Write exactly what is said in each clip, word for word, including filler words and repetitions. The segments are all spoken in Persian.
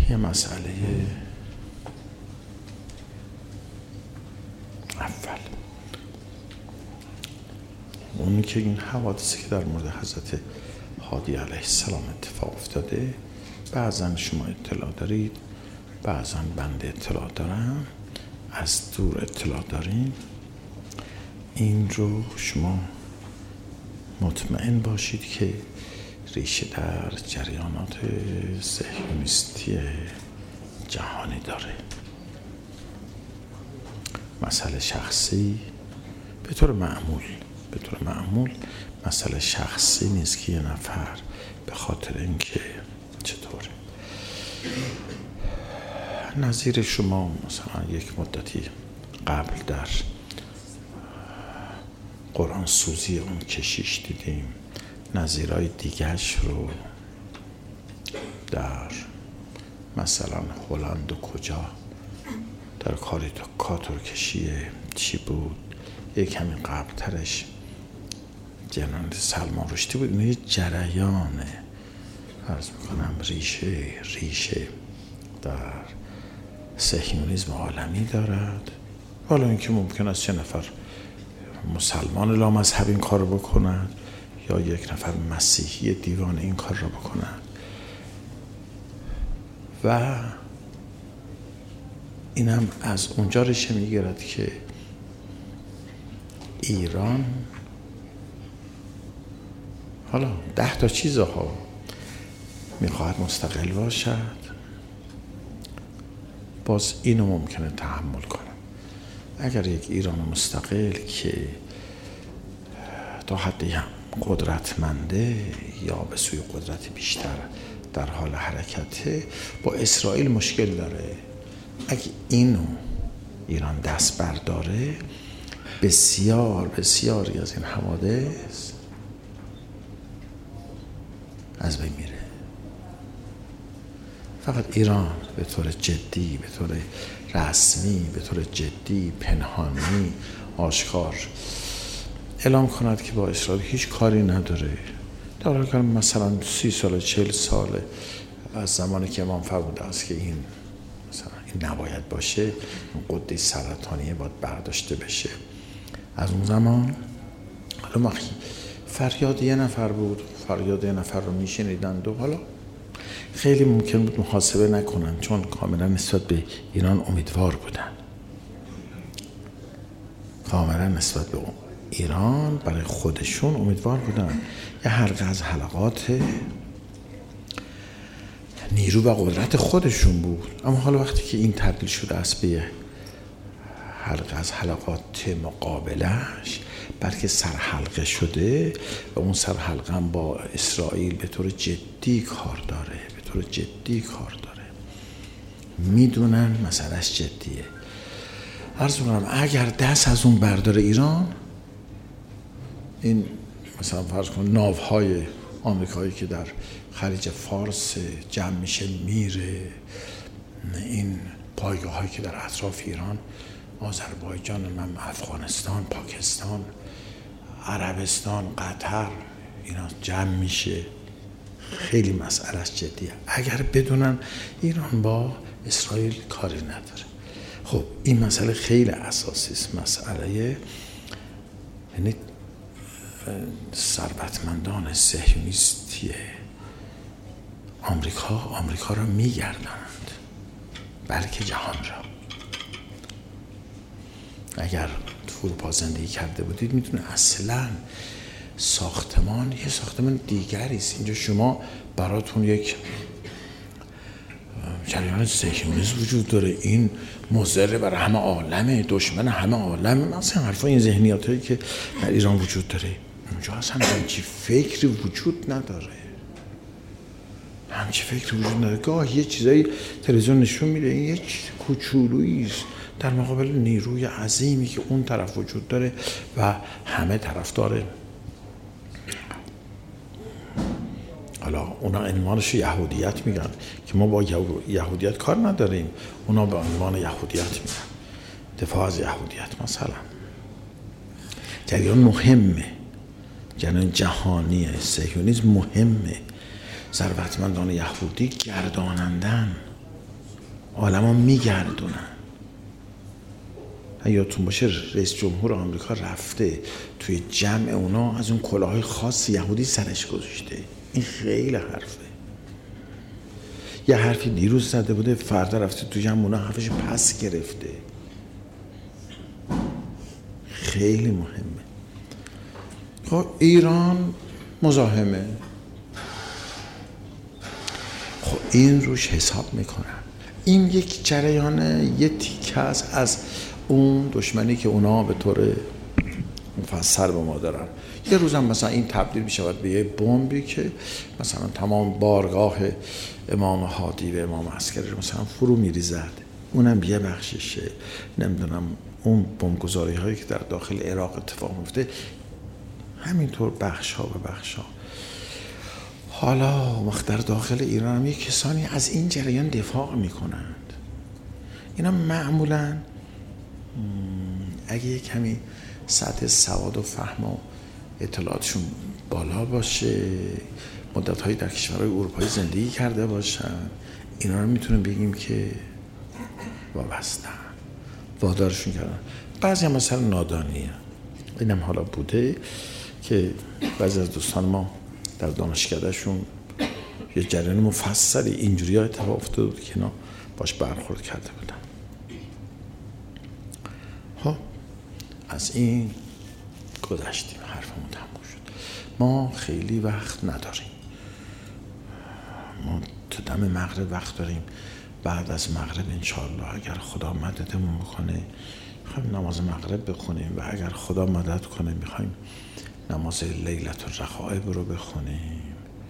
یه مسئله اول، اون که این حوادثی که در مورد حضرت هادی علیه السلام اتفاق افتاده، بعضا شما اطلاع دارید، بعضا بنده اطلاع دارم، از دور اطلاع داریم. این رو شما مطمئن باشید که ریشه در جریانات صهیونیستی جهانی داره. مسئله شخصی به طور معمول به طور معمول مسئله شخصی نیست که یه نفر به خاطر اینکه چطوره نظیر شما مثلا یک مدتی قبل در قرآن سوزی اون کشیش دیدیم، نظیرهای دیگرش رو در مثلا هلند و کجا در کاری تا کاتورکشی چی بود، یک کمی قبل ترش جنان سلمان رشدی بود. این یه جریانه، عرض میکنم ریشه ریشه در صهیونیسم عالمی دارد. حالا اینکه ممکن است چه نفر مسلمان لامذهب این کار رو بکند یا یک نفر مسیحی دیوانه این کار رو بکند، و اینم از اونجا ریشه میگیرد که ایران حالا ده تا چیزها میخواهد مستقل باشد، باز اینو ممکنه تحمل کنم. اگر یک ایران مستقل که تا حدی هم قدرتمنده یا به سوی قدرت بیشتر در حال حرکته، با اسرائیل مشکل داره. اگه اینو ایران دست برداره، بسیار بسیاری از این حوادث از بین میره. فقط ایران به طور جدی، به طور رسمی، به طور جدی، پنهانی، آشکار اعلام کند که با اسرائیل هیچ کاری نداره، در حالی که مثلا سی سال چهل سال از زمانی که امام فرموده است که این مثلا این نباید باشه، این قده سرطانیه باید برداشته بشه، از اون زمان حالا ما فریاد یه نفر بود، فریاد یه نفر رو میشنیدند و حالا خیلی ممکن بود محاسبه نکنن، چون کاملا نسبت به ایران امیدوار بودن، کاملا نسبت به ایران برای خودشون امیدوار بودن. یه حلقه از حلقات نیرو و قدرت خودشون بود. اما حالا وقتی که این تبدیل شده است به حلقه از حلقات مقابلش، بلکه سرحلقه شده و اون سرحلقه هم با اسرائیل به طور جدی کار داره، به طور جدی کار داره، میدونن مسئلهش جدیه. عرض می‌کنم اگر دست از اون برداره ایران، این مثلا فرض کن ناوهای آمریکایی که در خلیج فارس جمع میشه میره، این پایگاه هایی که در اطراف ایران، آذربایجان، من افغانستان، پاکستان، عربستان، قطر، اینا جمع میشه، خیلی مسئلهش جدیه. اگر بدونن ایران با اسرائیل کاری نداره. خب این مسئله خیلی اساسی است، مسئله یعنی ثروتمندان صهیونیستی آمریکا آمریکا را میگردند، بلکه جهان را. اگر اروپا زندگی کرده بودید میدونه اصلا ساختمان یه ساختمان دیگری است. اینجا شما براتون یک جریان صهیونیسم وجود داره، این مضر برای همه عالمه، دشمن همه عالمه، مثلا حرفا، این ذهنیتایی که در ایران وجود داره. اونجا اصلا همچی فکری وجود نداره، همچی فکری وجود نداره. گاه یه چیزایی تلویزیون نشون میده، این یه چیز کوچولویی است در مقابل نیروی عظیمی که اون طرف وجود داره و همه طرف داره. حالا اونا عنوانش یهودیت میگن که ما با یهودیت کار نداریم، اونا به عنوان یهودیت میگن، دفاع از یهودیت. مثلا جریان مهمه، جریان جهانی صهیونیسم مهمه. ثروتمندان یهودی گردانندن عالم ها میگردونن. یادتون باشه رئیس جمهور آمریکا رفته توی جمع اونا از اون کلاهای خاص یهودی سرش گذاشته. این خیلی حرفه. یه حرفی دیروز زده بوده، فردا رفته تو جمع اونا حرفش پس گرفته. خیلی مهمه. خب ایران مزاحمه، خب این روش حساب میکنن. این یک جریان، یه تیکه است از اون دشمنی که اونا به طور مفصل به ما دارن. یه روزم مثلا این تبدیل میشود به یه بمبی که مثلا تمام بارگاه امام هادی و امام عسکری رو مثلا فرو میریزد. اونم یه بخششه. نمیدونم اون بمبگذاری هایی که در داخل عراق اتفاق میفته، همینطور بخش ها و بخش ها. حالا وقت در داخل ایران هم یک کسانی از این جریان دفاع میکنند. اینا معمولا اگه یک کمی سطح سواد و فهم و اطلاعاتشون بالا باشه، مدت هایی در کشورهای اروپایی زندگی کرده باشن، اینا رو میتونیم بگیم که وابستن، وادارشون کردن. بعضی هم مثلا نادانیه. اینم حالا بوده که بعضی از دوستان ما در دانشکدهشون یه جریان مفصلی اینجوری ها اتفاق افتاده بود که اینا باش برخورد کرده بودن. خب از این گذشتیم، حرفمون تموم شد. ما خیلی وقت نداریم. ما تو دم مغرب وقت داریم. بعد از مغرب انشاءالله اگر خدا مددمون بکنه میخوایم نماز مغرب بخونیم و اگر خدا مدد کنه میخوایم نماز لیلة الرغائب رو بخونیم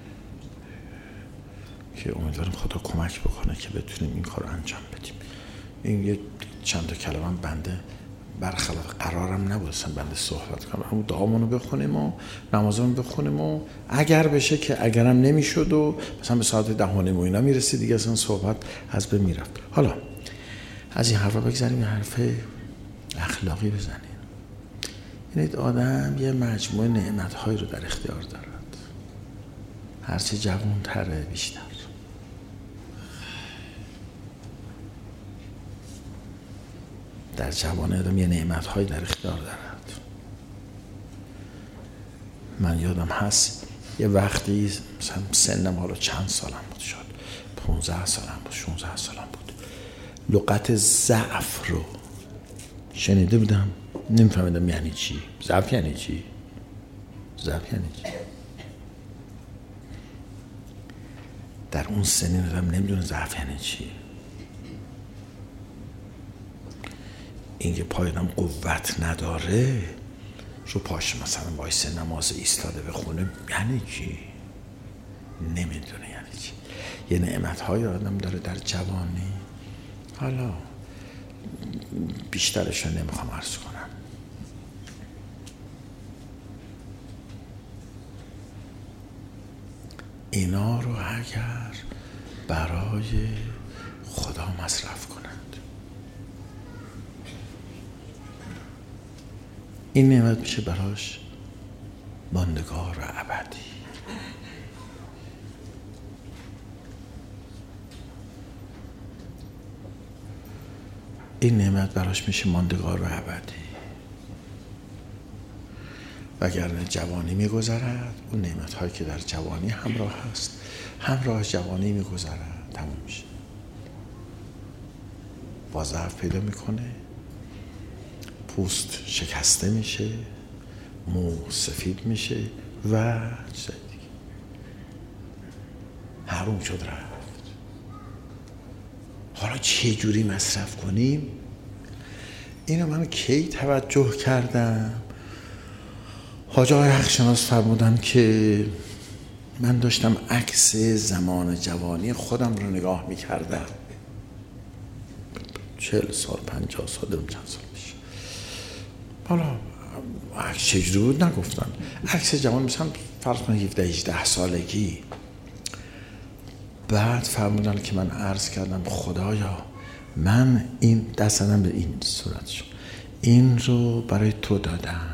که امیدواریم خدا کمک بکنه که بتونیم این کار رو انجام بدیم. این یه چند تا کلمه بنده برخلاف قرارم نبود اصلا بنده صحبت کنم، همون دعامونو بخونیم و نمازمون بخونیم و اگر بشه که اگرم نمیشد و مثلا به ساعت ده و نیم و اینا میرسید دیگه اصلا صحبت از بین میرفت. حالا از این حرفا بگذاریم، یه حرف اخلاقی بزنیم. یعنی آدم یه مجموعه نعمت‌هایی رو در اختیار دارد، هرچی جوان تره بیشتر. در جوانی آدم یه نعمت‌هایی در اختیار دارد. من یادم هست یه وقتی مثلا سنم حالا چند سالم بود، شد پونزده سالم بود، شانزده سالم بود، لغت ضعف رو شنیده بودم، نمیفهمیدم یعنی چی. ضعف یعنی چی؟ ضعف یعنی چی؟ در اون سنین آدم نمیدونه ضعف یعنی چی. اینکه پایانم قوت نداره رو پاش مثلا وایسه نماز ایستاده بخونه یعنی چی؟ نمیدونه یعنی چی. یه نعمت‌های آدم داره در جوانی. حالا بیشترش رو نمیخوام عرض کنم. اینا رو اگر برای خدا مصرف کنند، این نعمت میشه براش ماندگار و ابدی. این نعمت براش میشه ماندگار و ابدی. وگرنه جوانی میگذرد، اون نعمت هایی که در جوانی همراه هست همراه جوانی میگذرد، تموم میشه، با ضعف پیدا میکنه، پوست شکسته میشه، مو سفید میشه و چیز دیگه. حروم شد رفت. حالا چه جوری مصرف کنیم؟ اینو من کی توجه کردم؟ حاج آقای حقشناس فرمودن که من داشتم عکس زمان جوانی خودم رو نگاه میکردم، چهل سال پنجاه سال دارم چند سال میشه. حالا عکس چجوری بود نگفتن. عکس جوان مثلا فرض کن هفده هجده سالگی. بعد فرمودن که من عرض کردم خدایا من این دستم به این صورت شد، این رو برای تو دادم،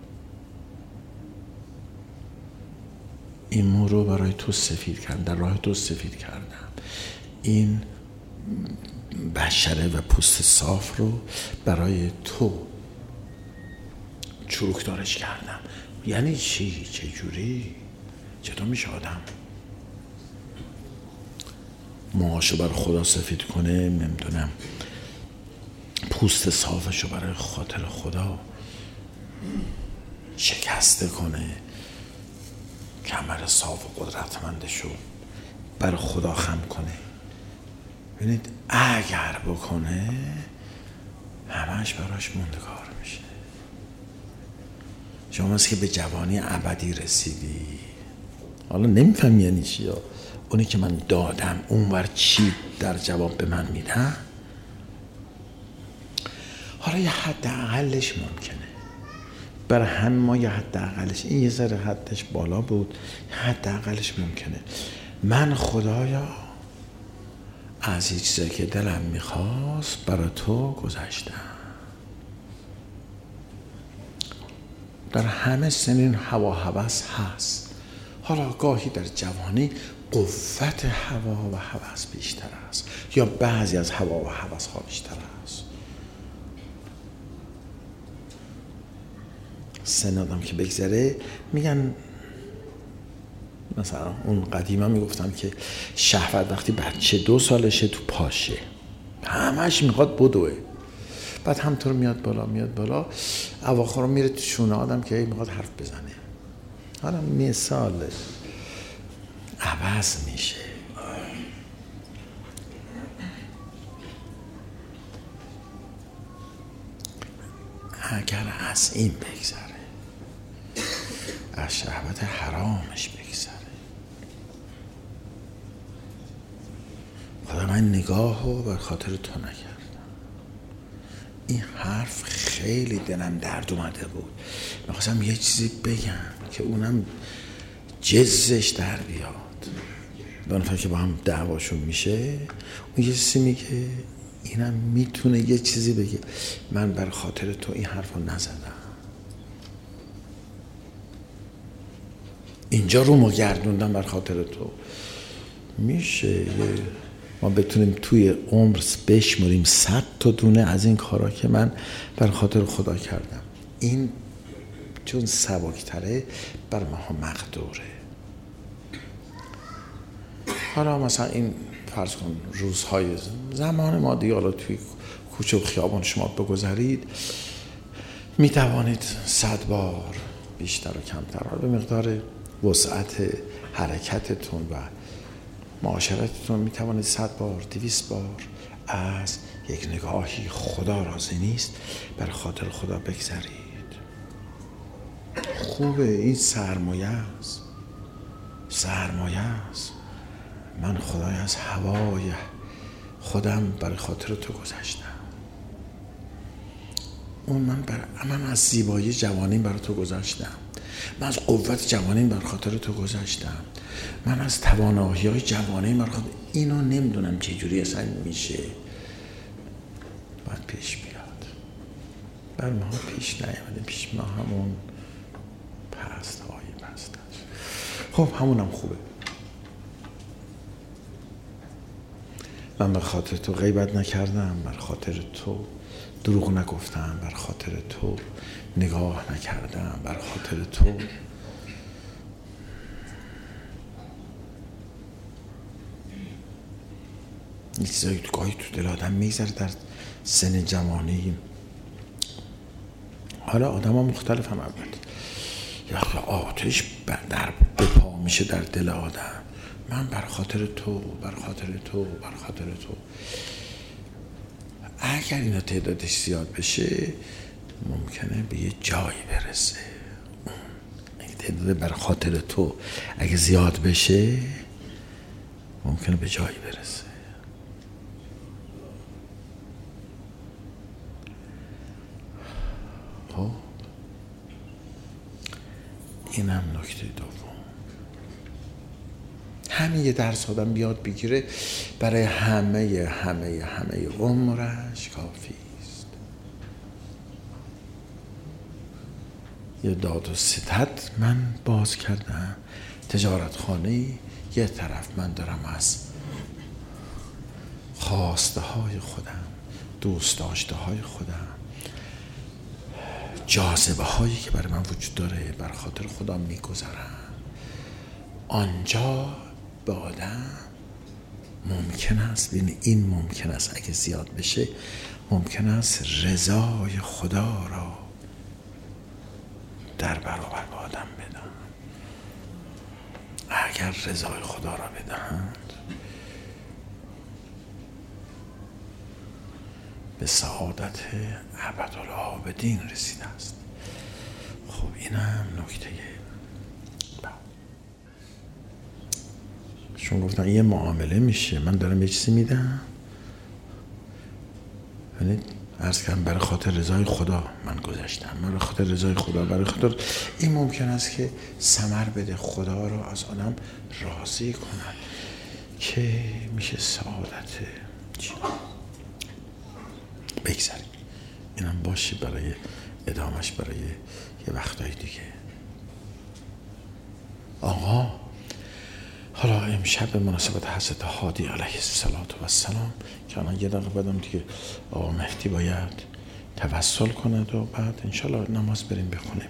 این مو رو برای تو سفید کردم، در راه تو سفید کردم، این بشره و پوست صاف رو برای تو چروکدارش کردم. یعنی چی؟ چه جوری؟ چطور میشه آدم موهاشو برای خدا سفید کنه، نمیدونم پوست صافشو برای خاطر خدا شکسته کنه، کمر صاف و قدرتمندشو برای خدا خم کنه؟ ببینید اگر بکنه همش براش موندگار میشه. شما هست که به جوانی ابدی رسیدی، حالا نمیفهم یعنی چی، یا اونی که من دادم اونور چی در جواب به من میدن. حالا یه حد اقلش ممکنه برای همه ما، یه حد اقلش، این یه ذره حدش بالا بود، یه حد اقلش ممکنه. من خدایا از هیچ چیزی که دلم میخواست برای تو گذاشتم. در همه سنین هوا هوس هست. حالا گاهی در جوانی قوت هوا و هوس بیشتر است، یا بعضی از هوا و هوس ها بیشتر است. سن آدم که بگذره میگن، مثلا اون قدیما میگفتن که شهوت وقتی بچه دو سالشه تو پاشه، همش میخواد بدوه، بعد همطور میاد بالا میاد بالا، اواخر میره تو شونه آدم که میخواد حرف بزنه. حالا مثال عوض میشه. اگر از این بگذره، از شهوت حرامش بگذره، خدا من نگاه رو بر خاطر تو نکردم. این حرف خیلی دلم درد اومده بود، میخواستم یه چیزی بگم که اونم جزش در بیاد. دو نفر که با هم دعواشون میشه، اون یه چیزی میگه، اینم میتونه یه چیزی بگه. من بر خاطر تو این حرف رو نزدم، اینجا رو ما گردوندم بر خاطر تو. میشه ما بتونیم توی عمر بشمریم صد تا دونه از این کارا که من بر خاطر خدا کردم. این چون سبکتره بر ما مقدوره. حالا مثلا این فرض کن روزهای زمان ما دیگه، حالا توی کوچه و خیابان شما بگذارید، میتوانید صد بار بیشتر و کمتر به مقدار وسعت حرکتتون و معاشرتتون میتوانید صد بار، دویست بار از یک نگاهی خدا راضی نیست برای خاطر خدا بگذارید. خوبه، این سرمایه است، سرمایه است. من خدای از هوای خودم برای خاطر تو گذاشتم. اون من بر... من از زیبایی جوانیم برای تو گذاشتم. من از قوت جوانیم برای خاطر تو گذاشتم. من از توانایی های جوانیم برای خاطر اینو نمیدونم چه جوری اصلا میشه باید پیش بیاد. بر ما پیش نیامده، پیش ما همون پست های پست هست. خب همونم خوبه. من بر خاطر تو غیبت نکردم، بر خاطر تو دروغ نگفتم، بر خاطر تو نگاه نکردم، بر خاطر تو این چیزایی تو گاهی تو دل آدم میگذره در سن جوانی. حالا آدم ها مختلف هم البته، یا آتش در بپا میشه در دل آدم. من بر خاطر تو، بر خاطر تو، بر خاطر تو. اگر اینا تعدادش زیاد بشه ممکنه به یه جایی برسه. اگه تعداد بر خاطر تو اگه زیاد بشه ممکنه به جایی برسه. خب اینم نکته دوم. همین یه درس آدم بیاد بگیره برای همه همه همه عمرش کافی است. یه داد و ستد من باز کردم، تجارت خانه، یه طرف من دارم از خواسته های خودم، دوست داشته های خودم، جاذبه هایی که برای من وجود داره بر خاطر خدا میگذارم، آنجا به آدم ممکن است، ببین این ممکن است اگه زیاد بشه ممکن است رضای خدا را در برابر به آدم بدم. اگر رضای خدا را بدهند به سعادت ابدالآبدین رسیده است. خب اینم نکته. چون گفتن یه معامله میشه، من دارم یه چیزی میدم، یعنی عرض کردم برای خاطر رضای خدا من گذاشتم، من برای خاطر رضای خدا، برای خاطر این ممکن است که ثمر بده، خدا رو از آدم راضی کنن که میشه سعادت. بگذاریم اینم باشه برای ادامش، برای یه وقتای دیگه. آقا حالا امشب به مناسبت حضرت هادی علیه السلام که الان یه دقیقه بعدم دیگه آقا مهدی باید توسل کند و بعد انشالله نماز بریم بخونیم.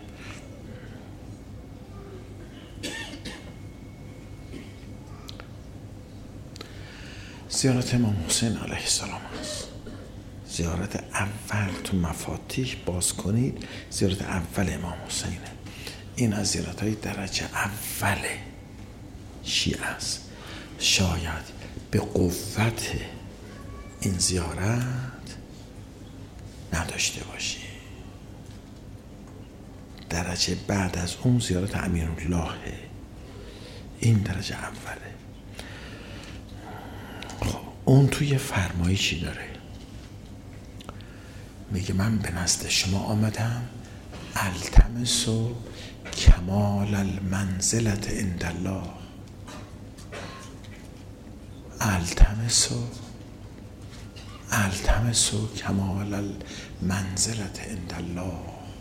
زیارت امام حسین علیه السلام هست. زیارت اول تو مفاتیح باز کنید، زیارت اول امام حسینه. این از زیارت های درجه اوله شیعه است. شاید به قوت این زیارت نداشته باشی. درجه بعد از اون زیارت امیراللهه، این درجه اوله. خب اون توی فرمایشی داره، میگه من به نزد شما آمدم التمس و کمال المنزلت عند الله، التمس و التمس و کمال المنزلت عند الله.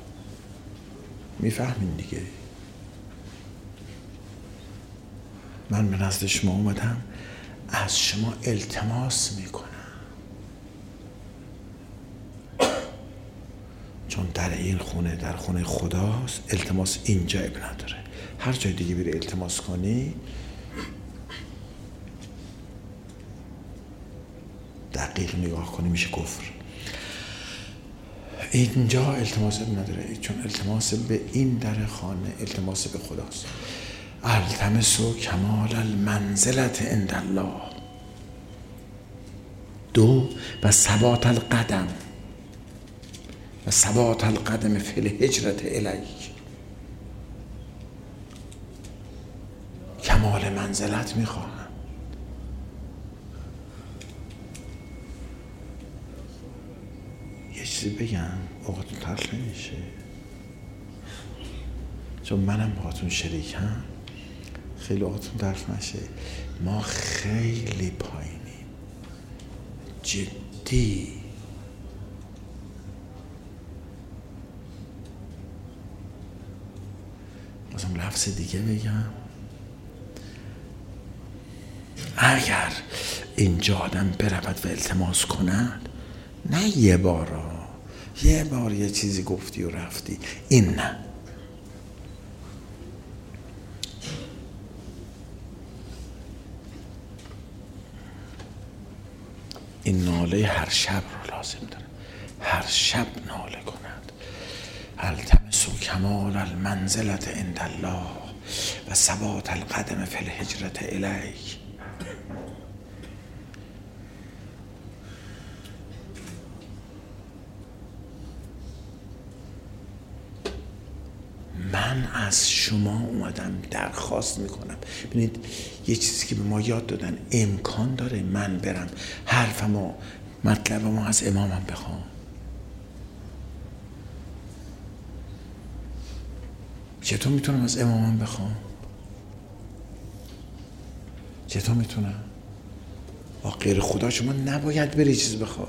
میفهمین دیگه؟ من به نزد شما اومدم از شما التماس میکنم، چون در این خونه در خونه خداست، التماس اینجا اب نداره. هر جای دیگه بری التماس کنی دقیق نگاه کنی میشه کفر. اینجا التماس اب نداره، چون التماس به این در خانه التماس به خداست. التمس و کمال المنزلت عند الله. دو و ثبات القدم و ثبات القدم فی الهجرت الیک. کمال منزلت میخواهم. یه چیزی بگم اوقاتون تلخ نمیشه، چون منم باهاتون شریکم، خیلی اوقاتون تلخ نشه. ما خیلی پایینیم، جدی. بازم لفظ دیگه بگم، اگر اینجا آدم برود و التماس کند، نه یه بارا یه بار یه چیزی گفتی و رفتی، این نه. این ناله هر شب رو لازم داره، هر شب ناله کند. التمس کمال المنزلت عند الله و ثبات القدم فی الهجرت الیک. من از شما اومدم درخواست میکنم. ببینید یه چیزی که به ما یاد دادن، امکان داره من برم حرفمو مطلبمو از امامم بخوام. چطور میتونم از امامم بخوام؟ چطور میتونم؟ با غیر خدا شما نباید بری چیز بخوای،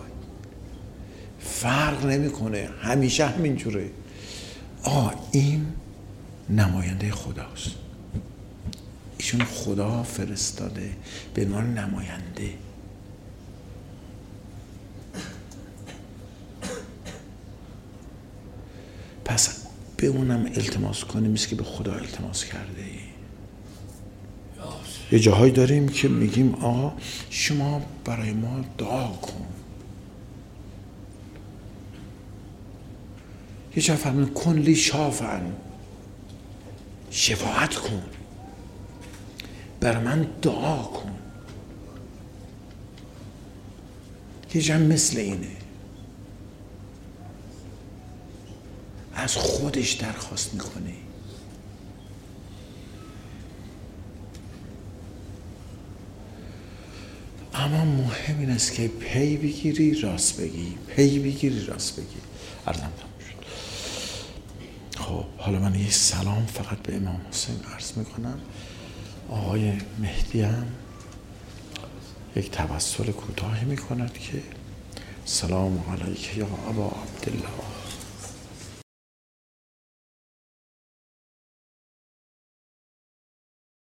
فرق نمیکنه، همیشه همینجوره. آه این نماینده خداست، ایشون خدا فرستاده به عنوان نماینده. به اونم التماس کنی مثل که به خدا التماس کرده ای. یه جاهایی داریم که میگیم آقا شما برای ما دعا کن. یه جا فرمون کن لی شافعن، شفاعت کن، برای من دعا کن. یه جا مثل اینه، از خودش درخواست میکنه. اما مهم این است که پی بگیری راست بگی، پی بگیری راست بگی. عرضم تموم شد. خب حالا من یه سلام فقط به امام حسین عرض میکنم. آقای مهدی هم یک توسل کوتاهی میکند که سلام علیک یا ابا عبدالله.